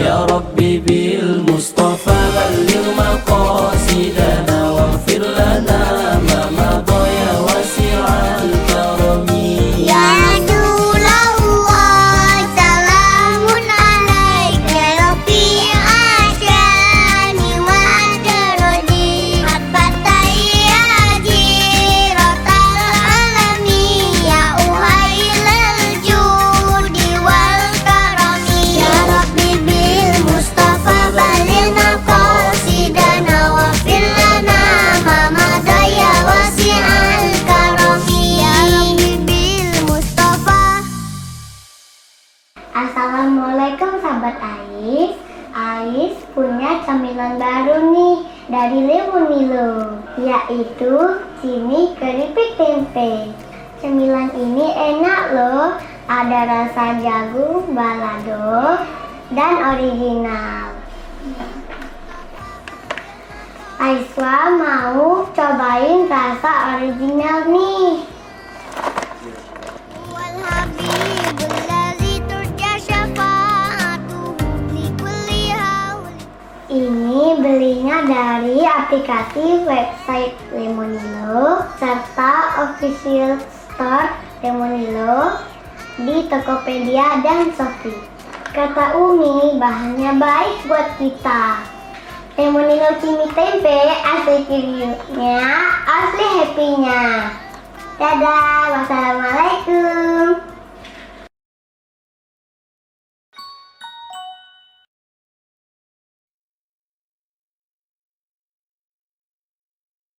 Ya Rabbi bil Mustafa balligh maqasidana waghfir lana ma madha ya wasi'al karami. Ya Rasulullah, salamun alaika rafi'al syani wal darajati habatai ajiratal alami ya uhailal judi wal karami. Ya Rabbi bil Mustafa balligh maqasidana waghfir lana ma madha ya wasi'al karami. Ya Rabbi bil Mustafa. Assalamualaikum sahabat Ais. Ais punya camilan baru nih dari Lemonilo, yaitu cimi keripik tempe. Cemilan ini enak loh, ada rasa jagung, balado, dan original. Aiswa mau cobain rasa original nih. Wal habibul ladzi turja syafa'atuhu li kulli haul. Ini belinya dari aplikasi website Lemonilo serta official store Lemonilo di Tokopedia dan Shopee. Kata Umi, bahannya baik buat kita. Lemonilo cimi tempe asli kriuknya, asli happy-nya. Dadah, wassalamualaikum.